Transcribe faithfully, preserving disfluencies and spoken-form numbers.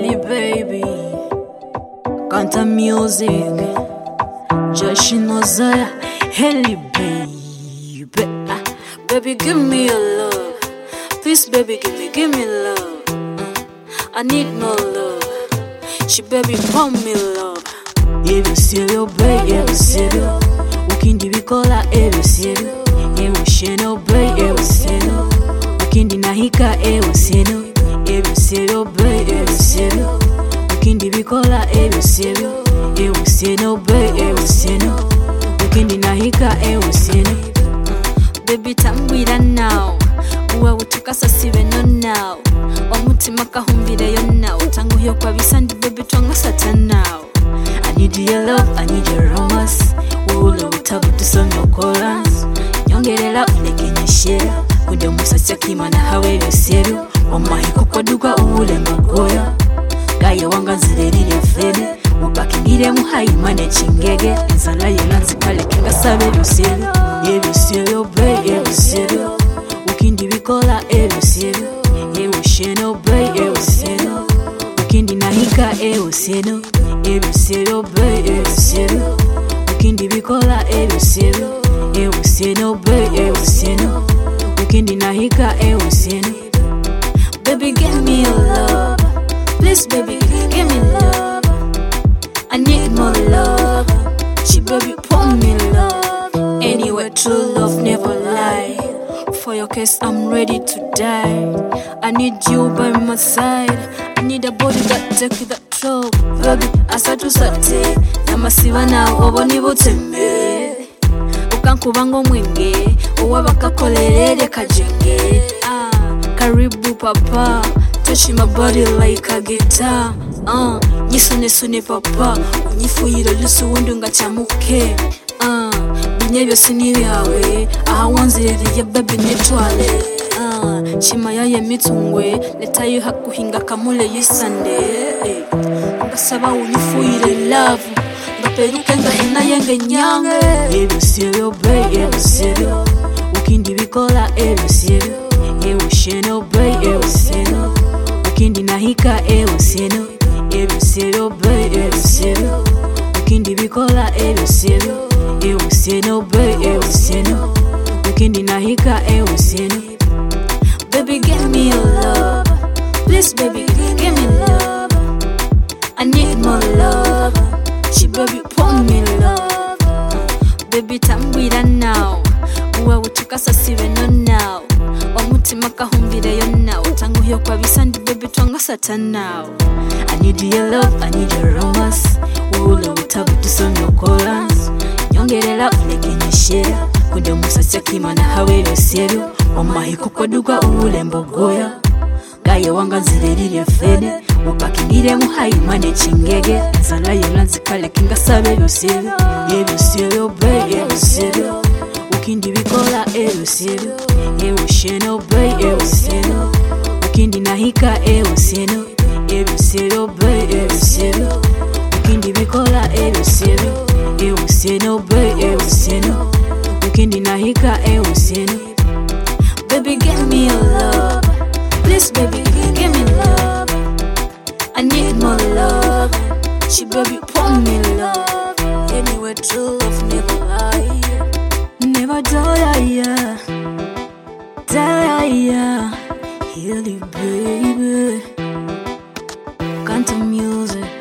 Haley baby, Kanta music, Josh Nozaya, Haley baby, ah, baby give me your love, please baby give me, give me love, uh, I need more love, she baby pour me love, ebi serio baby, ebi serio, ukindi bikola ebi serio, ebi sheno baby, ebi serio, ukindi nahika ebi serio, ebi serio baby, ebi serio, ukindi bikola ebi serio, ebi serio baby, ebi serio, ukindi nahika ebi serio, baby tambwira now, uwa utukasa sibe no now, omutima kahumbire yo now, tangu hiyo kwa bisandi baby twanga sata now. I need your love, I need your romance, ulo utabu tusome chorus, nyongerera unekenyeshera, kunde musatsi akimana hawe yosero, omahiko kwaduka uule magoya, gaye wanga nzirerire fede, upakingire muhayimane chingege, enzala yena nzikale kinga sabe yosero, yebisero babe, yebisero, ukindi bikola ebisero, yewusheno babe, yewusero, ukindi nahika ewusero, ebisero babe, ebisero, ukindi bikola ebisero, ewusero babe, ewusero, ukindi nahika ewusero. Baby give me your love, please baby give me love, I need more love, she baby pour me love. Anyway true love never lie, for your case I'm ready to die, I need you by my side, I need a body that take that trouble. Baby asatu sate, namasiba na oboni butembe, ukankubango mwenge, uwabaka kolerere kajenge, ah, karibu papa, touch my body like a guitar, uh, nyisune sune papa, unyifuyiro lusu wundu nga chamuke, uh, binye byose ni byawe, aha wanzireriye baby netwale, uh, chima yaye mitungwe, letayo hakuhinga kamule yisande, eh, ngasaba unyifuyire love, ngaperuke ngahina yenge nyange, ebisero babe, ebisero, ukindi bikola ebisero, ewusheno babe, ewusero, ukindi nahika ewusero, ebisero babe, ebisero, ukindi bikola ebisero, ewusero babe, ewusero, ukindi nahika ewusero. Baby give me your love, please baby give me love, I need more love, she baby pour me love, baby tambwira now, uwa utukasa sibe no now, omutima kahumbire yo now, tangu hiyo kwa bisandi baby twanga sata now. I need your love, I need your romance, ulo utabu tusome chorus, nyongerera unekenyeshera, kunde musatsi akimana hawe yosero, omahiko kwaduka uule mbogoya, gaye wanga nzirerire fede, upakingire muhayimane chingege, enzala yona nzikale kinga sabe yosero, yebisero babe, yebisero, ukindi bikola ebisero, ewusheno babe, ewusero, ukindi nahika ewusero, ebisero babe, ebisero, ukindi bikola ebisero, ewusero babe, ewusero, ukindi nahika ewusero. Baby give me your love, please baby give me love, I need more love, she baby pour me love. Anyway true love never lie, never die, die, Haley baby, Kanta music.